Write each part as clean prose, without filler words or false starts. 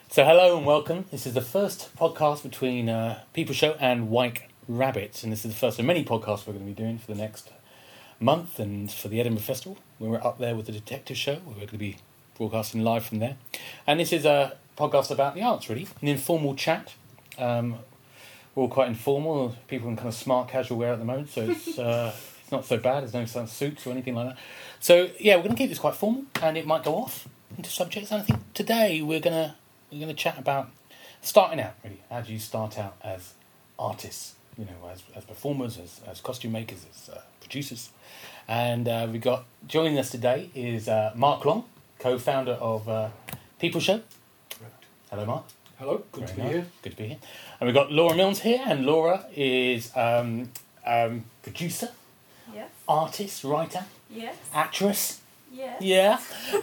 So hello and welcome. This is the first podcast between People Show and White Rabbit, and this is the first of many podcasts we're going to be doing for the next month and for the Edinburgh Festival, where we're up there with the Detective Show, where we're going to be broadcasting live from there. And this is a podcast about the arts, really, an informal chat. We're all quite informal. People in kind of smart casual wear at the moment, so it's not so bad. There's no sort of suits or anything like that. So yeah, we're going to keep this quite formal, and it might go off into subjects. And I think today we're going to chat about starting out, really. How do you start out as artists, you know, as performers, as costume makers, as producers. And we've got, joining us today is Mark Long, co-founder of People Show. Correct. Hello, Mark. Hello, good to be here. Good to be here. And we've got Laura Milnes here, and Laura is producer, Yes. artist, writer, Yes. actress. Yes. Yeah.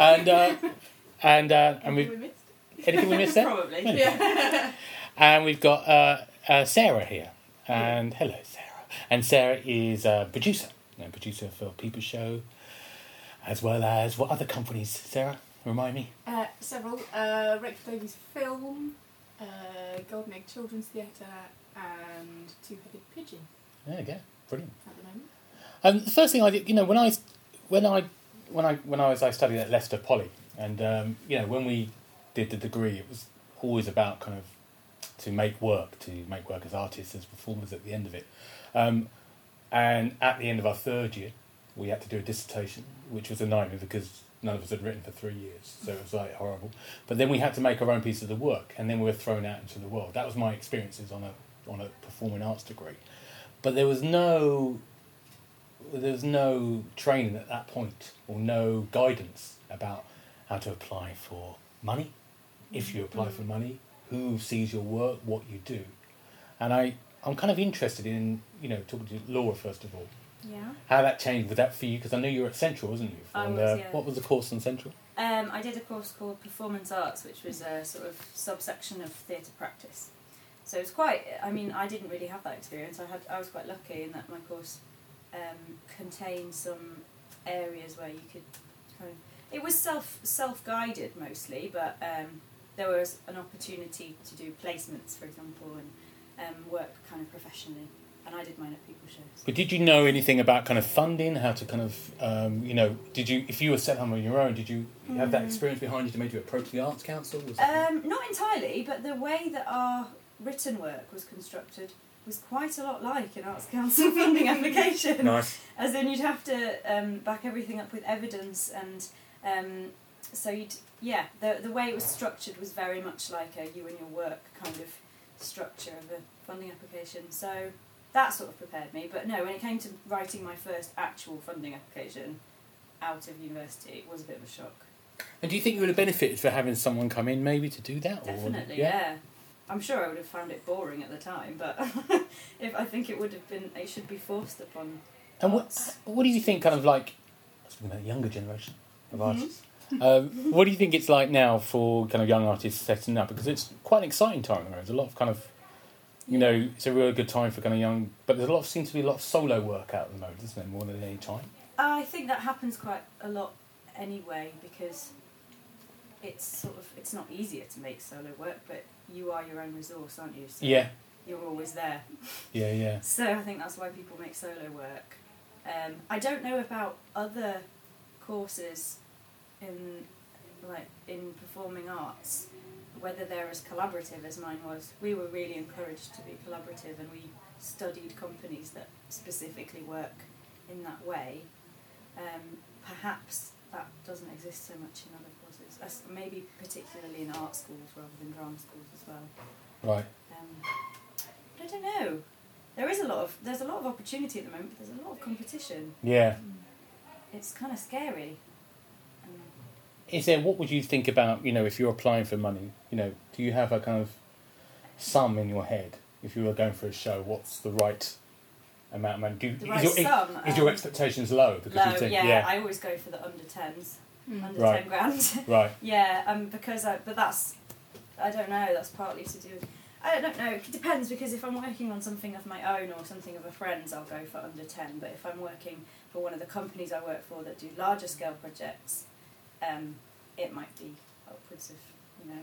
And we've... we missed? Anything we missed there? Probably. Maybe. Yeah. And we've got Sarah here. And hello, Sarah. And Sarah is a producer. Producer for People Show, as well as what other companies, Sarah? Remind me. Several. Rachel Davies Film, Golden Egg Children's Theatre, and Two-Headed Pigeon There you go. Brilliant. at the moment. The first thing I did, you know, when I studied at Leicester Poly, and you know, when we did the degree, it was always about kind of to make work as artists, as performers at the end of it. And at the end of our third year, we had to do a dissertation, which was a nightmare because none of us had written for 3 years, so it was like horrible. But then we had to make our own piece of the work, and then we were thrown out into the world. That was my experiences on a performing arts degree. But there was no training at that point, or no guidance about how to apply for money. If you apply for money, who sees your work, what you do. And I'm kind of interested in, you know, talking to Laura first of all, Yeah. how that changed with that for you, because I know you were at Central, wasn't you? I was, yeah. What was the course on Central? I did a course called Performance Arts, which was a sort of subsection of theatre practice. So it was quite. I mean, I didn't really have that experience. I was quite lucky in that my course contained some areas where you could kind of. It was self-guided mostly, but there was an opportunity to do placements, for example, and work kind of professionally. And I did mine at People Shows. But did you know anything about kind of funding, how to kind of, you know, if you were set home on your own, did you have that experience behind you to maybe approach the Arts Council? Not entirely, but the way that our written work was constructed was quite a lot like an Arts Council funding application. Nice. As in, you'd have to back everything up with evidence, and so the way it was structured was very much like a you and your work kind of structure of a funding application. So that sort of prepared me. But no, when it came to writing my first actual funding application out of university, it was a bit of a shock. And do you think you would have benefited for having someone come in maybe to do that? Definitely, yeah. I'm sure I would have found it boring at the time, but I think it would have been. It should be forced upon. And what do you think, kind of like, speaking about the younger generation of artists, what do you think it's like now for kind of young artists setting up? Because it's quite an exciting time at the moment. There's a lot of kind of, you know, it's a really good time for kind of young, but seems to be a lot of solo work out at the moment, isn't there, more than any time? I think that happens quite a lot anyway, because it's not easier to make solo work, but you are your own resource, aren't you? So Yeah. You're always there. Yeah. So I think that's why people make solo work. I don't know about other courses in performing arts, whether they're as collaborative as mine was. We were really encouraged to be collaborative, and we studied companies that specifically work in that way. Perhaps that doesn't exist so much in other courses, maybe particularly in art schools rather than drama schools as well. Right. But I don't know. There's a lot of opportunity at the moment, but there's a lot of competition. Yeah. It's kind of scary. What would you think about, you know, if you're applying for money, you know, do you have a kind of sum in your head? If you were going for a show, what's the right amount of money? Is your expectations low? Because low, you think, I always go for the under 10s. Under Right. 10 grand. Right. Yeah, but that's, I don't know, that's partly to do with, I don't know, it depends, because if I'm working on something of my own or something of a friend's, I'll go for under 10, but if I'm working for one of the companies I work for that do larger scale projects, it might be upwards of,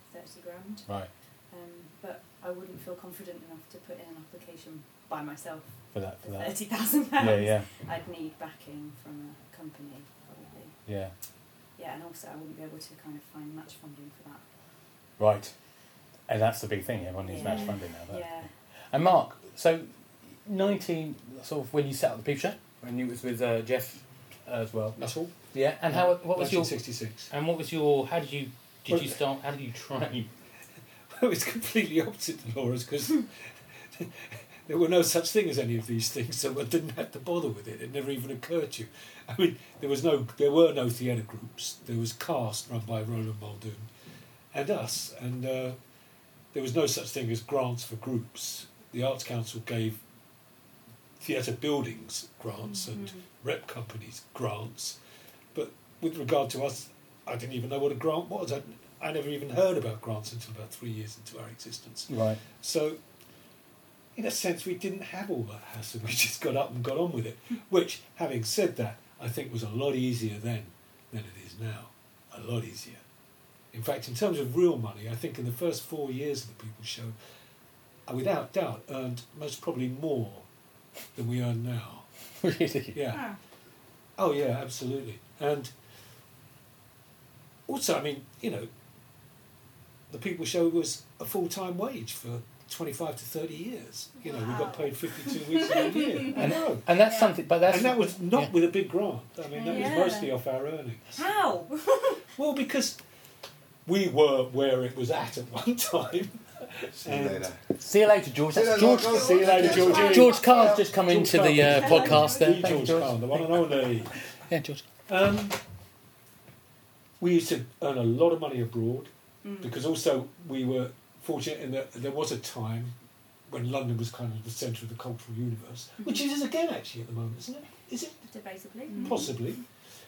30 grand. Right. But I wouldn't feel confident enough to put in an application by myself For that. £30,000. Yeah. I'd need backing from a company, probably. Yeah. Yeah, and also I wouldn't be able to kind of find match funding for that. Right. And that's the big thing. Everyone needs match funding now. But. Yeah. And Mark, so 19, sort of when you set up the Peep Show, and you was with Jeff as well. That's all. Yeah. And what was your 1966. And what was your? How did you start? How did you train? Well, it's completely opposite to Laura's because there were no such thing as any of these things, so I didn't have to bother with it. It never even occurred to you. I mean, there were no theatre groups. There was Cast, run by Roland Muldoon, and us, and there was no such thing as grants for groups. The Arts Council gave theatre buildings grants and rep companies grants, but with regard to us, I didn't even know what a grant was. I never even heard about grants until about 3 years into our existence. Right. So, in a sense, we didn't have all that hassle. We just got up and got on with it. Which, having said that, I think was a lot easier then than it is now. A lot easier. In fact, in terms of real money, I think in the first 4 years of the People's Show, I without doubt earned most probably more than we earn now. Really? Yeah. Oh, yeah, absolutely. And also, I mean, you know, the People's Show was a full-time wage for 25 to 30 years. You know, we got paid 52 weeks in a year. I know. And that's something, but that's... And that was not with a big grant. I mean, that was mostly off our earnings. How? Well, because we were where it was at one time. See you later. See you later, George. That's George. See you later, George. George Carr's just come into the podcast there. The Thank you, George Carr, the one and only. Yeah, George. We used to earn a lot of money abroad because also we were fortunate in that there was a time when London was kind of the centre of the cultural universe, which it is again actually at the moment, isn't it? Is it? Debatably. Possibly.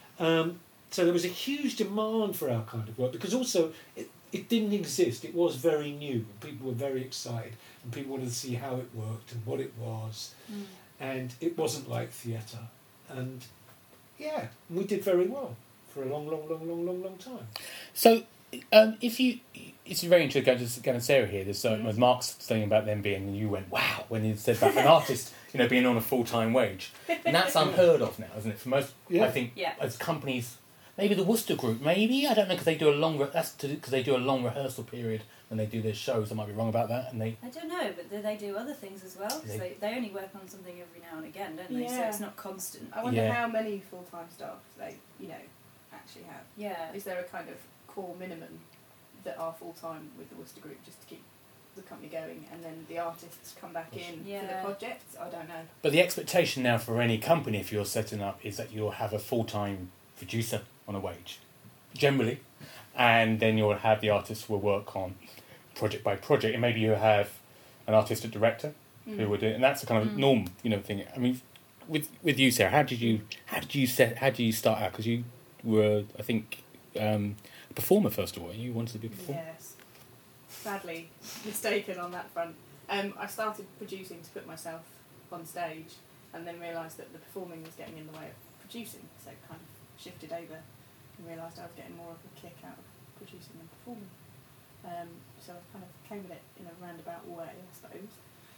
So there was a huge demand for our kind of work because also it didn't exist. It was very new. And people were very excited and people wanted to see how it worked and what it was. And it wasn't like theatre. And yeah, we did very well for a long time. So, if you... It's very interesting to go to Sarah here. There's with Mark's saying about them being, and you went, wow, when he said about an artist, you know, being on a full-time wage. And that's unheard of now, isn't it? For most, I think, as companies, maybe the Worcester Group, maybe, I don't know, because they do a long rehearsal period when they do their shows. I might be wrong about that. And I don't know, but they do other things as well. Because they only work on something every now and again, don't they? So it's not constant. I wonder how many full-time staff they, actually have. Yeah. Is there a kind of core minimum that are full-time with the Worcester Group just to keep the company going, and then the artists come back in for the projects? I don't know. But the expectation now for any company, if you're setting up, is that you'll have a full-time producer on a wage, generally, and then you'll have the artists who will work on project by project, and maybe you have an artistic director who will do it, and that's the kind of norm, thing. I mean, with you, Sarah, how did you start out? Because you were, I think, a performer first of all. You wanted to be a performer. Yes, sadly mistaken on that front. I started producing to put myself on stage, and then realised that the performing was getting in the way of producing, so kind of shifted over and realised I was getting more of a kick out of producing than performing. So I kind of came at it in a roundabout way, I suppose,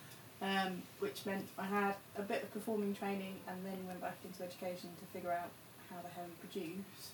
which meant I had a bit of performing training and then went back into education to figure out how the hell you produce,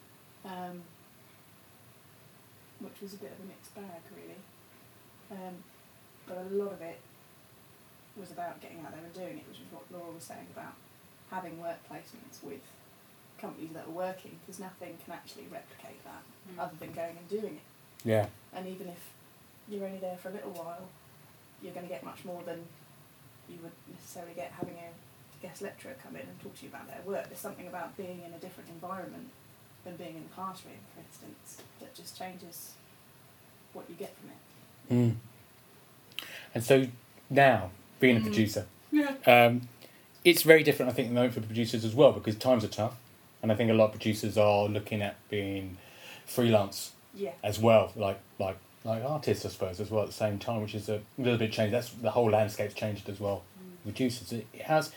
which was a bit of a mixed bag, really. But a lot of it was about getting out there and doing it, which is what Laura was saying about having work placements with companies that are working, because nothing can actually replicate that other than going and doing it. Yeah. And even if you're only there for a little while, you're going to get much more than you would necessarily get having a guest lecturer come in and talk to you about their work. There's something about being in a different environment than being in the classroom, for instance, that just changes what you get from it. And so now, being a producer, it's very different, I think, at the moment for producers as well, because times are tough, and I think a lot of producers are looking at being freelance as well, like artists, I suppose, as well at the same time, which is a little bit changed. That's the whole landscape's changed as well. Producers, how do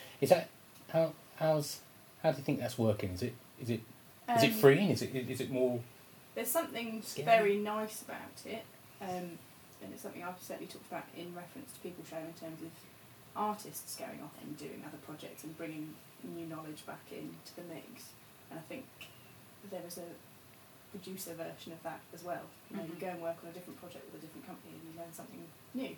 you think that's working? Is it freeing? Is it more? There's something very nice about it. and it's something I've certainly talked about in reference to People Show in terms of artists going off and doing other projects and bringing new knowledge back into the mix. And I think there is a producer version of that as well. You know, you go and work on a different project with a different company and you learn something new.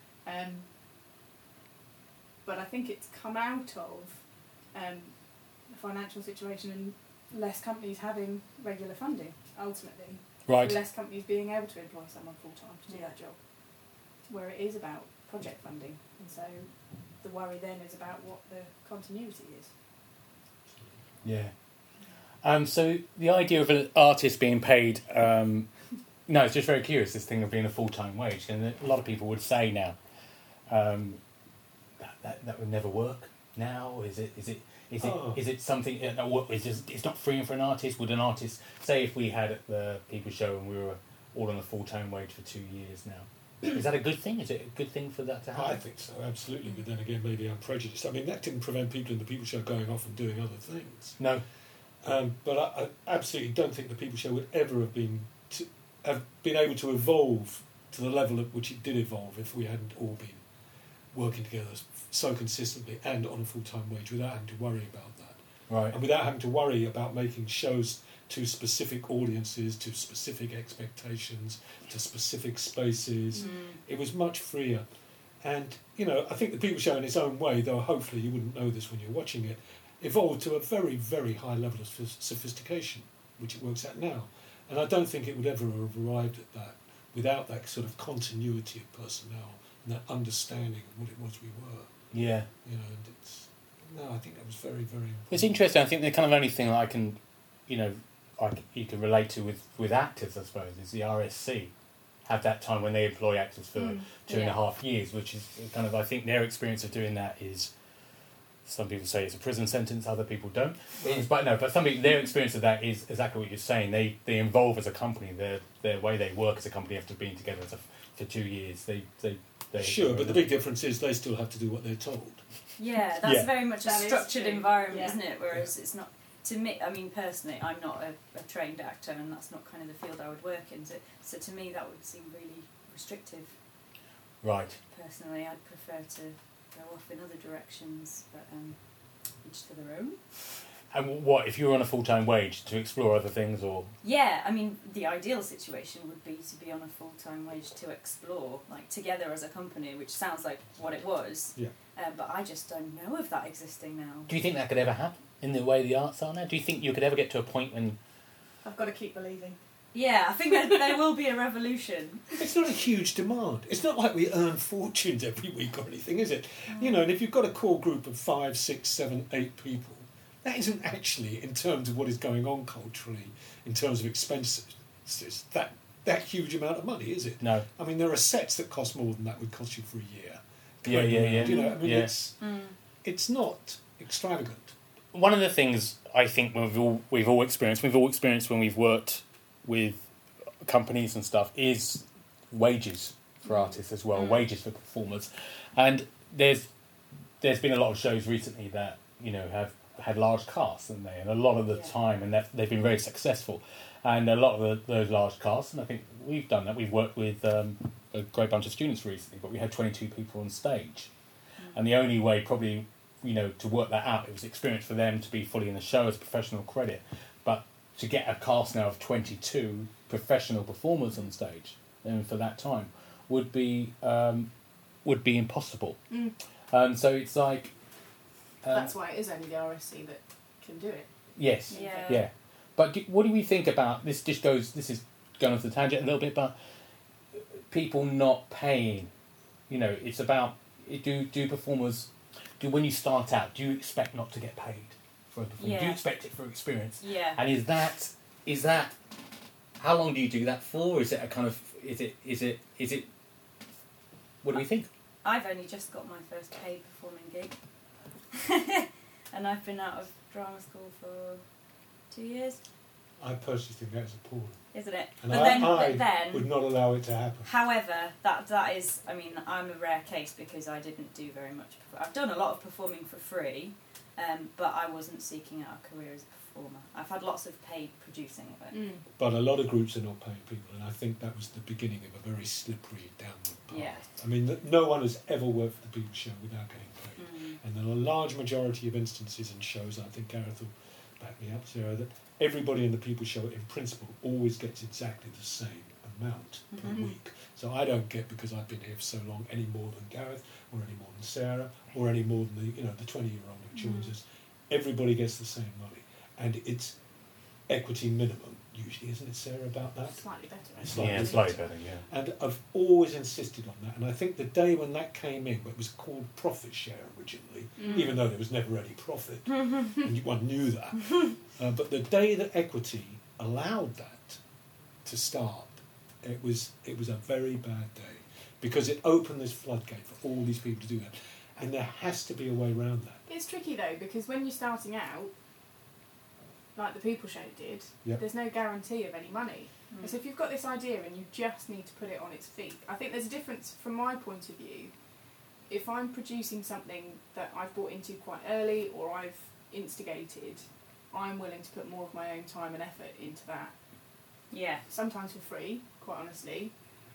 But I think it's come out of the financial situation and less companies having regular funding, ultimately. Right. Less companies being able to employ someone full-time to do that job. Where it is about project funding. And so the worry then is about what the continuity is. Yeah. So the idea of an artist being paid, no, it's just very curious, this thing of being a full-time wage. And a lot of people would say now, that would never work now. Is it something? It's not freeing for an artist. Would an artist say if we had the People Show and we were all on a full-time wage for 2 years now? Is that a good thing? Is it a good thing for that to happen? I think so, absolutely. But then again, maybe I'm prejudiced. I mean, that didn't prevent people in the People Show going off and doing other things. No. But I absolutely don't think the People Show would ever have been able to evolve to the level at which it did evolve if we hadn't all been working together so consistently and on a full-time wage without having to worry about that. Right. And without having to worry about making shows to specific audiences, to specific expectations, to specific spaces. It was much freer. And, you know, I think the People Show in its own way, though hopefully you wouldn't know this when you're watching it, evolved to a very, very high level of sophistication, which it works at now. And I don't think it would ever have arrived at that without that sort of continuity of personnel and that understanding of what it was we were. Yeah. You know, and I think that was very, very important. It's interesting. I think the kind of only thing that I can, you can relate to with actors, I suppose, is the RSC have that time when they employ actors for 2.5 years, which is kind of, I think their experience of doing that is, some people say it's a prison sentence, other people don't. But some people, their experience of that is exactly what you're saying. They evolve as a company. Their way they work as a company after being together for 2 years. They sure, but the big difference is they still have to do what they're told. Yeah, that's very much a That is structured true. environment, isn't it? Whereas it's not. To me, I mean, personally, I'm not a trained actor, and that's not kind of the field I would work in. So to me, that would seem really restrictive. Right. Personally, I'd prefer to go off in other directions, but each to their own. And what, if you were on a full-time wage, to explore other things, or...? Yeah, I mean, the ideal situation would be to be on a full-time wage to explore, like, together as a company, which sounds like what it was. Yeah. But I just don't know of that existing now. Do you think that could ever happen in the way the arts are now? Do you think you could ever get to a point when... I've got to keep believing. Yeah, I think there will be a revolution. It's not a huge demand. It's not like we earn fortunes every week or anything, is it? You know, and if you've got a core group of 5, 6, 7, 8 people, that isn't actually, in terms of what is going on culturally, in terms of expenses, that huge amount of money, is it? No. I mean, there are sets that cost more than that would cost you for a year. Yeah. You know, I mean, Yeah. it's not extravagant. One of the things I think we've all experienced when we've worked with companies and stuff, is wages for artists as well, wages for performers. And there's been a lot of shows recently that, you know, have had large casts, and a lot of the time, and they've been very successful. And a lot of those large casts, and I think we've done that. We've worked with a great bunch of students recently, but we had 22 people on stage. And the only way probably, you know, to work that out, it was experience for them to be fully in the show as professional credit. But to get a cast now of 22 professional performers on stage, and for that time, would be impossible. So it's like... That's why it is only the RSC that can do it. Yes. Yeah. But what do we think about this? This is going off the tangent a little bit, but people not paying. You know, it's about do performers when you start out, do you expect not to get paid for a performance? Yeah. Do you expect it for experience? Yeah. And is that how long do you do that for? Is it a kind of is it what do we think? I've only just got my first paid performing gig. And I've been out of drama school for 2 years. I personally think that's appalling. Isn't it? And But then would not allow it to happen. however, that is, I mean, I'm a rare case because I didn't do very much. I've done a lot of performing for free, but I wasn't seeking out a career as a performer. I've had lots of paid producing of it. But a lot of groups are not paying people, and I think that was the beginning of a very slippery downward path. Yeah. I mean, no one has ever worked for the People Show without getting paid. Mm. And there are a large majority of instances in shows, I think Gareth will back me up, Sarah, that everybody in the People Show, in principle, always gets exactly the same amount per Mhm. week. So I don't get, because I've been here for so long, any more than Gareth, or any more than Sarah, or any more than the 20-year-old who joins Mhm. us. Everybody gets the same money. And it's equity minimum, usually, isn't it, Sarah, about that? Slightly better. It's actually. Yeah, slightly better, yeah. And I've always insisted on that. And I think the day when that came in, it was called profit share originally, even though there was never any profit, and one knew that. But the day that equity allowed that to start, it was a very bad day, because it opened this floodgate for all these people to do that. And there has to be a way around that. It's tricky though, because when you're starting out, like the People Show did, Yep. there's no guarantee of any money. Mm. And so if you've got this idea and you just need to put it on its feet, I think there's a difference from my point of view. If I'm producing something that I've bought into quite early or I've instigated, I'm willing to put more of my own time and effort into that, Yeah. sometimes for free, quite honestly,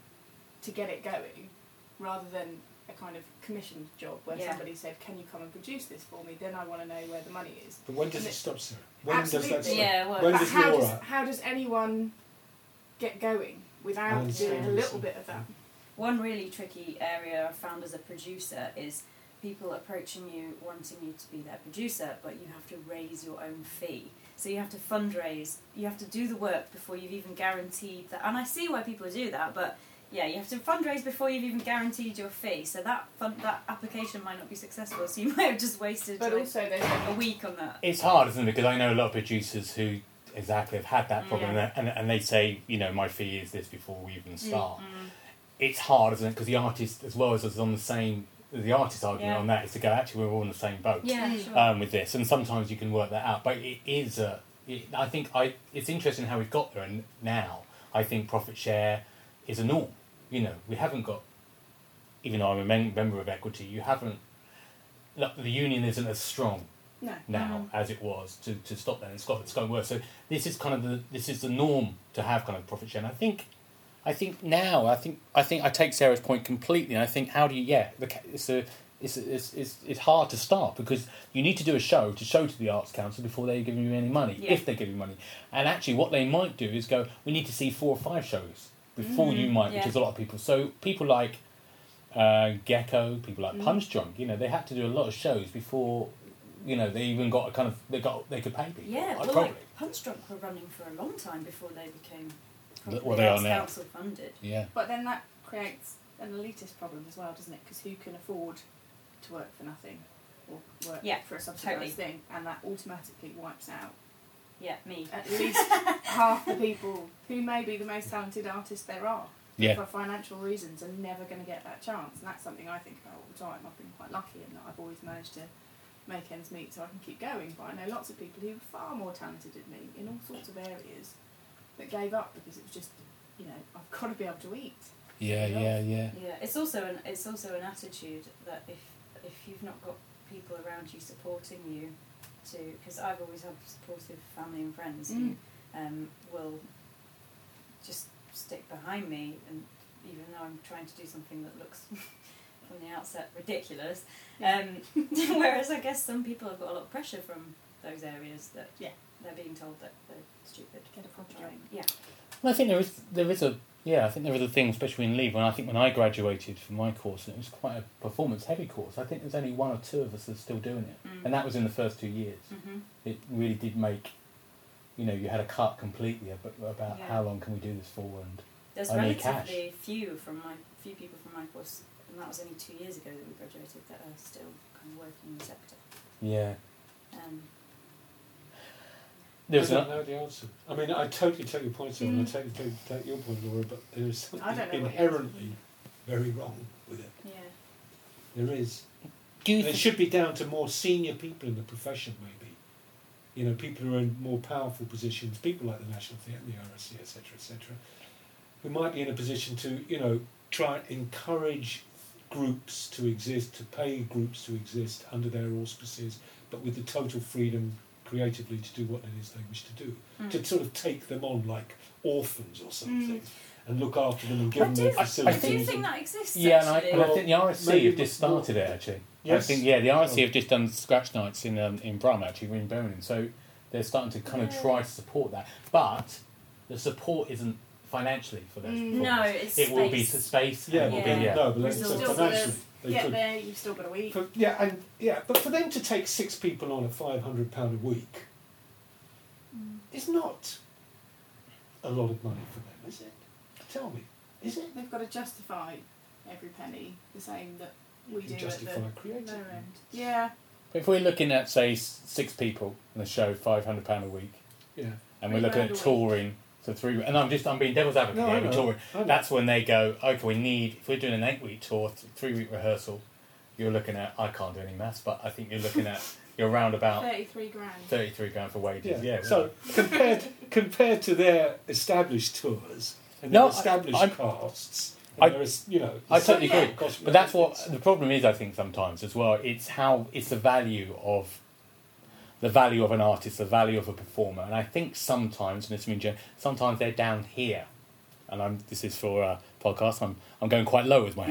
to get it going, rather than a kind of commissioned job where Yeah. somebody said, can you come and produce this for me? Then I want to know where the money is. But when does And it it- stop, Sarah? When does that Absolutely. stop? Yeah, well, When But does Laura... how does anyone get going without understand doing a what you're little saying. bit of that? One really tricky area I've found as a producer is people approaching you wanting you to be their producer, but you have to raise your own fee. So you have to fundraise, you have to do the work before you've even guaranteed that. And I see why people do that, but yeah, you have to fundraise before you've even guaranteed your fee. So that application might not be successful, so you might have just wasted But like, also there's a week on that. It's hard, isn't it? Because I know a lot of producers who exactly have had that problem, Yeah. and they say, my fee is this before we even start. Mm. It's hard, isn't it? Because the artist, as well as us, on the same. The artist's argument Yeah. on that is to go, actually, we're all in the same boat Yeah, Mm. sure. with this, and sometimes you can work that out. But it is I think it's interesting how we've got there, and now I think profit share is a norm. We haven't got, even though I'm a member of Equity, you haven't. Look, the union isn't as strong no. now as it was to stop that. It's gotten worse. So this is kind of the norm to have kind of profit share. And I think now I take Sarah's point completely. And I think how do you it's hard to start, because you need to do a show to the Arts Council before they give you any money, Yeah. if they give you money. And actually what they might do is go, we need to see 4 or 5 shows before you might, which Yeah. is a lot of people. So people like Gecko, people like Punch Drunk, they had to do a lot of shows before they even got they could pay people. Yeah, well, probably. like Punch Drunk were running for a long time before they became What they are Arts now. Council funded. Yeah. But then that creates an elitist problem as well, doesn't it? Because who can afford to work for nothing or work Yeah, for a subsidised totally. thing? And that automatically wipes out Yeah, me. at least half the people who may be the most talented artists there are. Yeah. For financial reasons, are never going to get that chance. And that's something I think about all the time. I've been quite lucky in that I've always managed to make ends meet so I can keep going. But I know lots of people who are far more talented than me in all sorts of areas that gave up because it was just, I've got to be able to eat. Yeah. Yeah, it's also an attitude that if you've not got people around you supporting you, because I've always had supportive family and friends who will just stick behind me, and even though I'm trying to do something that looks from the outset ridiculous, whereas I guess some people have got a lot of pressure from those areas that they're being told that they're stupid. Get a proper job. Yeah. Well, I think there is a thing, especially in Leave. When I graduated from my course, and it was quite a performance-heavy course. I think there's only 1 or 2 of us that are still doing it, and that was in the first 2 years. Mm-hmm. It really did make, you had a cut completely about Yeah. how long can we do this for, and There's I need relatively few people from my course, and that was only 2 years ago that we graduated, that are still kind of working in the sector. yeah. I There's don't know the answer. I mean, I totally take your point, Sarah, and I totally take your point, Laura, but there is I something don't know what inherently very wrong with it. Yeah. There is. Do you And it should be down to more senior people in the profession, maybe. People who are in more powerful positions, people like the National Theatre, the RSC, etc., who might be in a position to, try and encourage groups to exist, to pay groups to exist under their auspices, but with the total freedom creatively to do what it is they wish to do. To sort of take them on like orphans or something and look after them and give them their I facilities. do think that exists. Yeah, and actually. I think the RSC maybe have just started it actually. Yes. I think the RSC have just done scratch nights in Brum actually in Birmingham, so they're starting to kind of try to support that, but the support isn't financially for those. No, performers. it's it will be space. to space. Yeah, and it will Yeah. be no, but Bristol. so Still financially they Get could. there, you've still got to eat. But for them to take 6 people on at £500 a week is not a lot of money for them, is it? Tell me, is it? They've got to justify every penny the same that we You do justify at the creatively. lower end. Yeah. But if we're looking at say 6 people in a show, £500 a week, Yeah. and we're £3 looking a at week. touring, so 3, and I'm being devil's advocate No, here, I we're know. touring. I know. That's when they go, okay, if we're doing an 8-week tour, 3-week rehearsal, you're looking at, I can't do any maths, but I think you're looking at, you're around about 33 grand. 33 grand for wages. Yeah. So compared to their established tours and No, their established I'm- costs, I- and I totally Yeah. agree. But that's what the problem is, I think, sometimes as well. It's the value of an artist, the value of a performer, and I think sometimes, and it's mean, sometimes they're down here. And this is for a podcast. I'm going quite low with my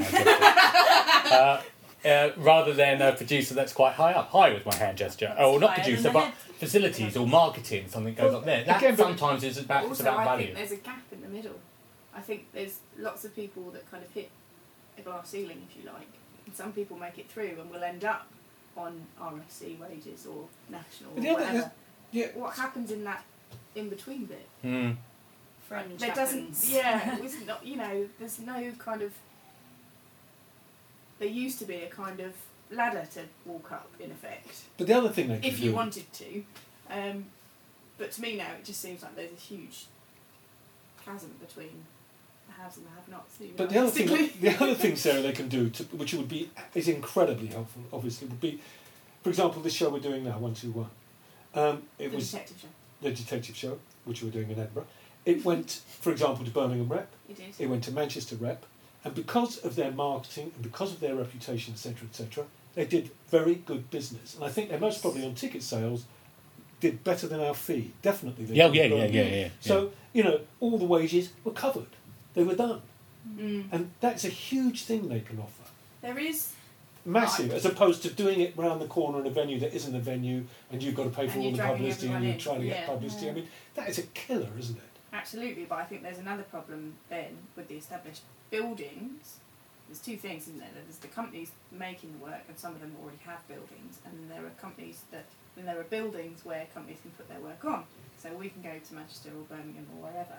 hand gesture, rather than a producer that's quite high with my hand gesture, or not higher producer, than the but head. facilities or marketing. Something goes up there. That again, but- sometimes is about it's Also, about I value. think there's a gap in the middle. I think there's lots of people that kind of hit a glass ceiling, if you like. And some people make it through and will end up on RSC wages or national or But the other- whatever. Yeah. What happens in that in between bit? Mm. Fringe There happens. doesn't. Yeah, it was not. There's no kind of. There used to be a kind of ladder to walk up, in effect, But the other thing they can if do, you wanted to. But to me now, it just seems like there's a huge chasm between the haves and the have-nots. But the realistically. other thing, Sarah, they can do, which is incredibly helpful, obviously, would be, for example, this show we're doing now, 121. It the was detective show. the detective show, which we're doing in Edinburgh. It went, for example, to Birmingham Rep. It did. It went to Manchester Rep, and because of their marketing and because of their reputation, etc., they did very good business. And I think they most probably on ticket sales did better than our fee. Definitely. They Yeah, did. yeah. So all the wages were covered. They were done, Mm. and that's a huge thing they can offer. There is. Massive, Right. as opposed to doing it round the corner in a venue that isn't a venue, and you've got to pay for And all you're the dragging publicity, and everyone you're in. trying to get Yeah. publicity. I mean, that is a killer, isn't it? Absolutely, but I think there's another problem then with the established buildings. There's two things, isn't there? There's the companies making the work, and some of them already have buildings, and then there are buildings where companies can put their work on. So we can go to Manchester or Birmingham or wherever.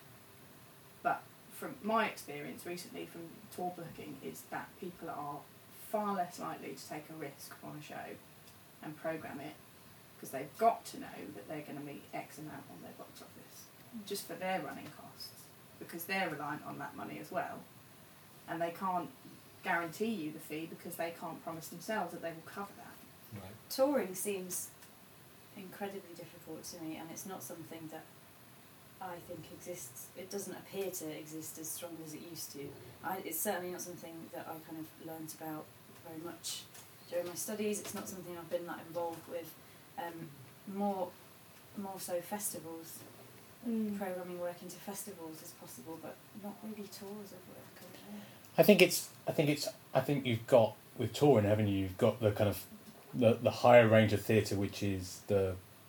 But from my experience recently from tour booking is that people are far less likely to take a risk on a show and program it because they've got to know that they're going to meet X amount on their box office just for their running costs because they're reliant on that money as well, and they can't guarantee you the fee because they can't promise themselves that they will cover that. Right. Touring seems incredibly difficult to me, and it's not something that I think exists. It doesn't appear to exist as strongly as it used to. It's certainly not something that I kind of learnt about very much during my studies. It's not something I've been that involved with. More so festivals, programming work into festivals as possible, but not really tours of work. I think you've got with touring, haven't you? You've got the kind of the higher range of theatre, which is the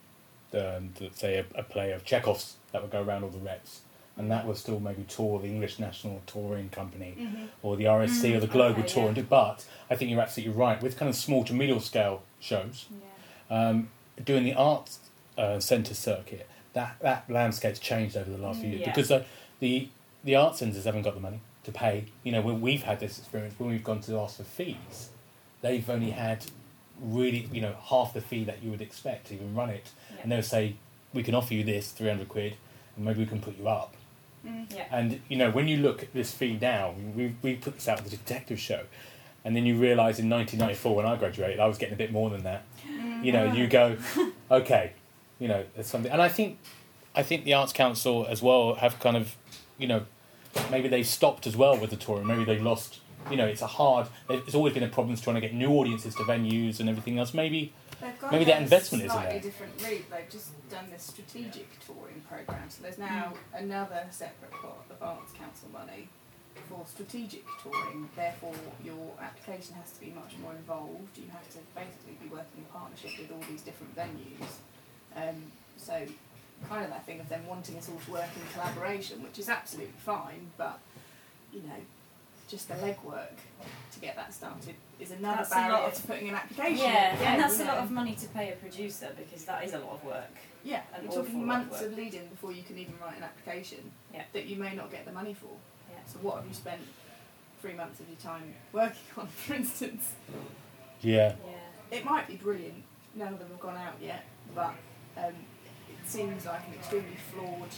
say a play of Chekhov's that would go around all the reps, and that will still maybe tour the English National Touring Company or the RSC or the Global okay, Tour. yeah. But I think you're absolutely right with kind of small to middle scale shows. Doing the arts centre circuit, that landscape's changed over the last few years Yeah. because the arts centres haven't got the money to pay. When we've had this experience, when we've gone to ask for fees, they've only had really, half the fee that you would expect to even run it. Yeah. And they'll say, we can offer you this, 300 quid, and maybe we can put you up. Yeah. And, when you look at this fee now, we put this out with the detective show, and then you realise in 1994 when I graduated, I was getting a bit more than that. You go, okay, there's something. And I think the Arts Council as well have kind of, maybe they've stopped as well with the touring. Maybe they lost, it's always been a problem trying to get new audiences to venues and everything else. Maybe They've gone maybe down that investment a isn't slightly there. different route. They've just done this strategic touring programme. So there's now another separate pot of Arts Council money for strategic touring. Therefore, your application has to be much more involved. You have to basically be working in partnership with all these different venues. So kind of that thing of them wanting us all to work in collaboration, which is absolutely fine, but, you know, just the legwork to get that started is another That's a barrier lot of- to putting an application Yeah, in. and that's you a lot know. of money to pay a producer because that is a lot of work. Yeah, an you're awful talking lot of months work. of lead-in before you can even write an application Yeah. that you may not get the money for. Yeah. So what have you spent 3 months of your time working on, for instance? Yeah. Yeah. It might be brilliant. None of them have gone out yet, but it seems like an extremely flawed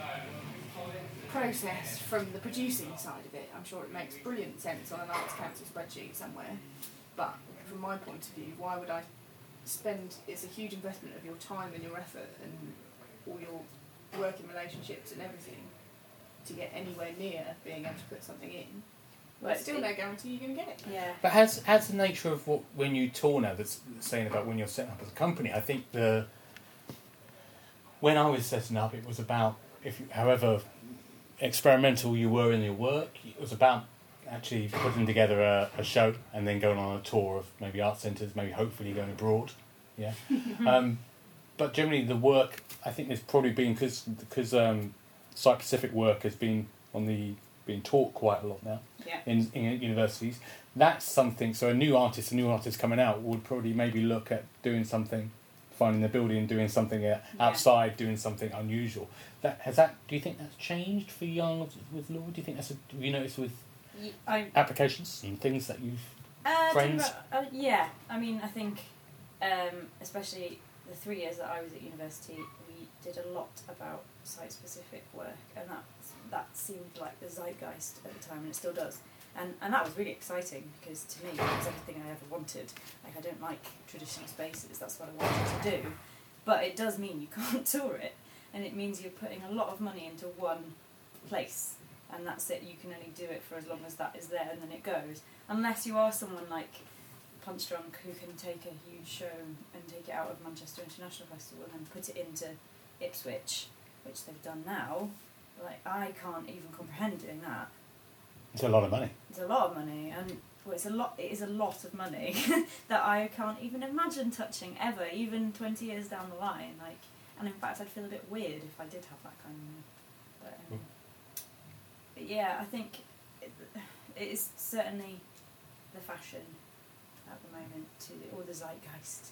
process from the producing side of it. I'm sure it makes brilliant sense on an Arts Council spreadsheet somewhere, but from my point of view, why would I spend? It's a huge investment of your time and your effort and all your working relationships and everything to get anywhere near being able to put something in. Well, But still no guarantee you're going to get it. Yeah. But has the nature of what when you tour now that's saying about when you're setting up as a company, I think when I was setting up, it was about however experimental you were in your work, it was about actually putting together a show and then going on a tour of maybe art centres, maybe hopefully going abroad. Yeah. But generally the work, I think there's probably been because site-specific work has been being taught quite a lot now. Yeah. In universities, that's something. So a new artist coming out would probably maybe look at doing something, finding the building, doing something outside, doing something unusual. Do you think that's changed for young with law? Do you think have you noticed with applications and things that you've friends? Yeah, I mean, I think especially the 3 years that I was at university, we did a lot about site-specific work, and that seemed like the zeitgeist at the time, and it still does. And that was really exciting because to me it was everything I ever wanted. Like, I don't like traditional spaces, that's what I wanted to do. But it does mean you can't tour it, and it means you're putting a lot of money into one place, and that's it. You can only do it for as long as that is there, and then it goes. Unless you are someone like Punch Drunk who can take a huge show and take it out of Manchester International Festival and then put it into Ipswich, which they've done now. Like, I can't even comprehend doing that. It's a lot of money. It's a lot of money, and it is a lot of money that I can't even imagine touching ever, even 20 years down the line. Like, and in fact, I'd feel a bit weird if I did have that kind of money. But yeah, I think it is certainly the fashion at the moment or the zeitgeist,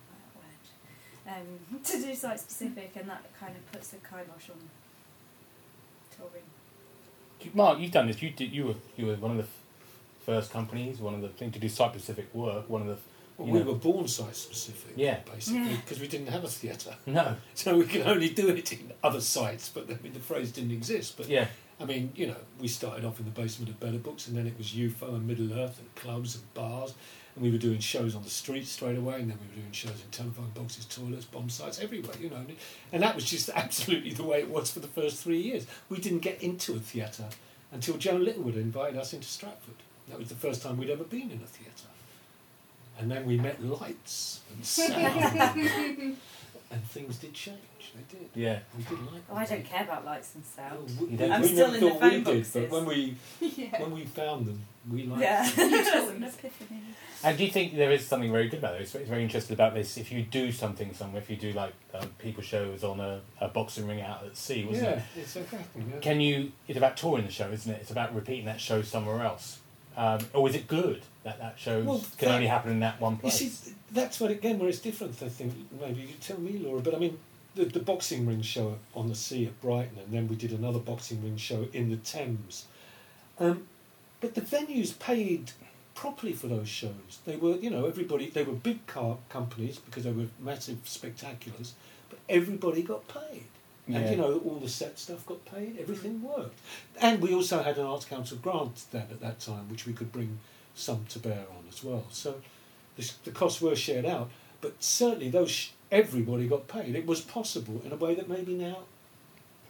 that word, to do site specific, and that kind of puts the kibosh on touring. Mark, you've done this. You were one of the first companies, one of the things to do site specific work. One of the we were born site specific, Yeah. basically, because we didn't have a theatre, no, so we could only do it in other sites. But the phrase didn't exist. But yeah, I mean, we started off in the basement of Better Books, and then it was UFO and Middle Earth and clubs and bars, and we were doing shows on the street straight away, and then we were doing shows in telephone boxes, toilets, bomb sites, everywhere, and that was just absolutely the way it was for the first 3 years. We didn't get into a theatre until Joan Littlewood invited us into Stratford. That was the first time we'd ever been in a theatre. And then we met lights and sound, and things did change. They did. yeah. We did like Oh, I don't care about lights and sound. You don't- I'm we still never in the thought phone we did, boxes. but when we Yeah. when we found them, we liked Yeah, them. that's an epiphany. And do you think there is something very good about it? It's very interested about this. If you do something somewhere, if you do like people shows on a boxing ring out at sea, wasn't it? Yeah, it's exactly. Yeah. It's about touring the show, isn't it? It's about repeating that show somewhere else. Or is it good that show can only happen in that one You place? see, that's where it's different. I think maybe you tell me, Laura, but I mean, the boxing ring show on the sea at Brighton, and then we did another boxing ring show in the Thames. But the venues paid properly for those shows. They were, everybody. They were big car companies because they were massive spectaculars, but everybody got paid. Yeah. And all the set stuff got paid, everything worked. And we also had an Arts Council grant then at that time, which we could bring some to bear on as well. So the costs were shared out, but certainly everybody got paid. It was possible in a way that maybe now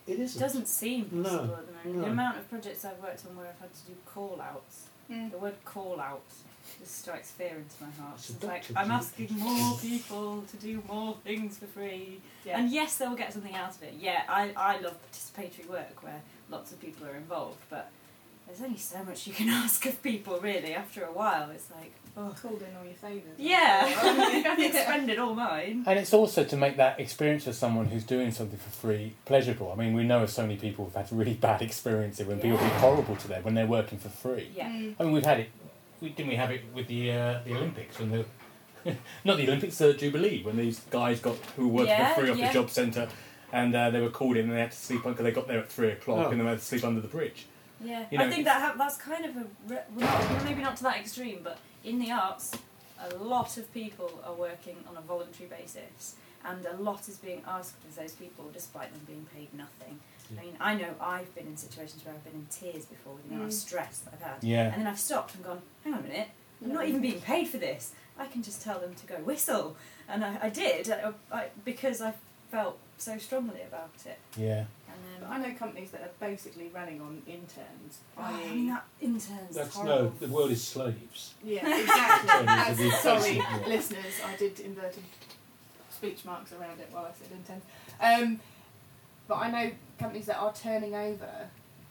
It isn't. doesn't seem No, possible at the moment. no. The amount of projects I've worked on where I've had to do call-outs, Mm. the word call-out just strikes fear into my heart. It's It's like, seductive, I'm isn't it? asking more people to do more things for free. Yeah. And yes, they'll get something out of it. Yeah, I love participatory work where lots of people are involved, but there's only so much you can ask of people, really. After a while, it's like, oh. Called in all your favours. Yeah, I've expended all mine. And it's also to make that experience for someone who's doing something for free pleasurable. I mean, we know of so many people who've had really bad experiences when people be horrible to them when they're working for free. Yeah. Mm. I mean, we've had it. Didn't we have it with the Olympics when the not the Olympics, Jubilee, when these guys who were working for free off the job centre, and they were called in and they had to sleep on because they got there at 3:00 Oh. and they had to sleep under the bridge. Yeah, You know, I think that's kind of maybe not to that extreme, but in the arts, a lot of people are working on a voluntary basis, and a lot is being asked of those people despite them being paid nothing. Yeah. I mean, I know I've been in situations where I've been in tears before with the amount of stress that I've had, Yeah. and then I've stopped and gone, hang on a minute, I'm not even being paid for this. I can just tell them to go whistle, and I did because I felt so strongly about it. Yeah. And But I know companies that are basically running on interns, I i.e. mean, that intern's That's horrible. no. The world is slaves. Yeah, Interns exactly. are the Sorry, basic, yeah. listeners, I did inverted speech marks around it while I said interns. But I know companies that are turning over,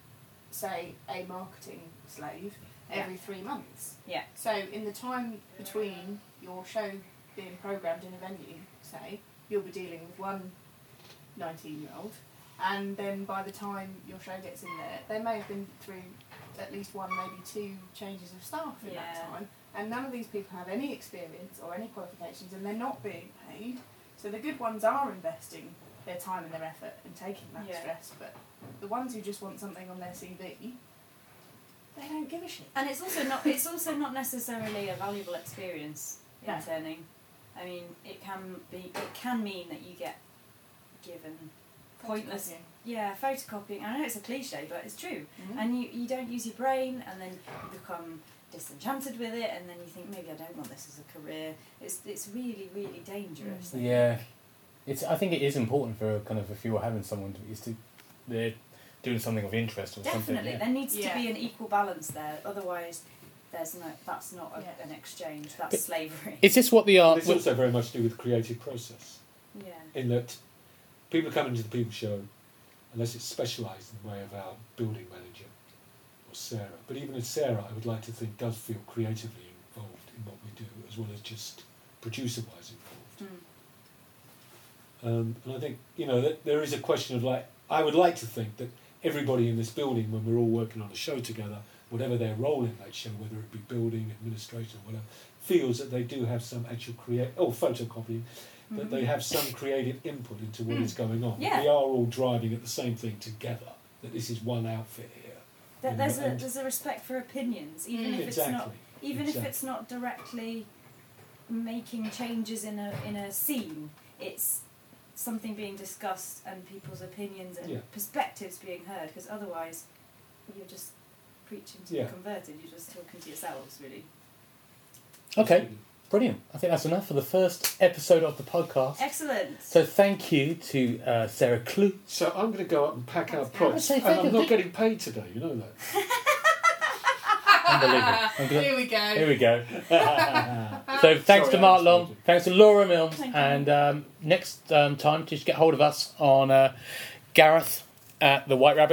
say, a marketing slave every 3 months. Yeah. So in the time between your show being programmed in a venue, say, you'll be dealing with one 19-year-old, and then by the time your show gets in there, they may have been through at least one, maybe two changes of staff in that Yeah. time, and none of these people have any experience or any qualifications, and they're not being paid. So the good ones are investing their time and their effort and taking that Yeah. stress, but the ones who just want something on their CV, they don't give a shit. And it's also not necessarily a valuable experience No. interning. I mean, it can mean that you get given pointless, photocopying. I know it's a cliche, but it's true. Mhm. And you don't use your brain, and then you become disenchanted with it, and then you think maybe I don't want this as a career. It's really, really dangerous. Yeah. I think it is important for if you're having someone they're doing something of interest or Definitely, something. there needs to Yeah. be an equal balance there. Otherwise, that's not an exchange. That's But slavery. Is this what the But art? it's also very much to do with the creative process. Yeah. In that people come into the People Show unless it's specialised in the way of our building manager or Sarah. But even as Sarah, I would like to think, does feel creatively involved in what we do, as well as just producer-wise involved. Mm. And I think, that there is a question of I would like to think that everybody in this building, when we're all working on a show together, whatever their role in that show, whether it be building, administration, or whatever, feels that they do have some actual photocopying, that they have some creative input into what is going on. Yeah. We are all driving at the same thing together, that this is one outfit here. There's a respect for opinions, even if it's not directly making changes in a scene. It's something being discussed and people's opinions and perspectives being heard. Because otherwise, you're just preaching to the converted. You're just talking to yourselves, really. Okay, brilliant. I think that's enough for the first episode of the podcast. Excellent. So thank you to Sarah Clue. So I'm going to go up and pack our props, Say and thank I'm you. not getting paid today, you know that. Unbelievable. Here we go. Here we go. So thanks Sorry, to Mark Alex, Long, thank you. thanks to Laura Milnes, Thank you. and next time just get hold of us on Gareth at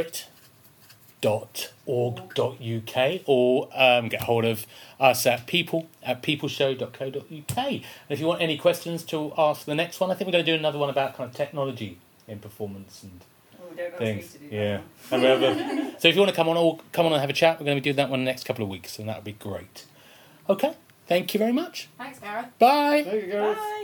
thewhiterabbit.org.uk or get hold of us at peopleshow.co.uk. And if you want any questions to ask the next one, I think we're going to do another one about kind of technology in performance and Oh, don't ask me things. to do Yeah. that. So if you want to come on and have a chat, we're going to be doing that one in the next couple of weeks, and that would be great. Okay, thank you very much. Thanks, Gareth. Bye. There you go. Bye.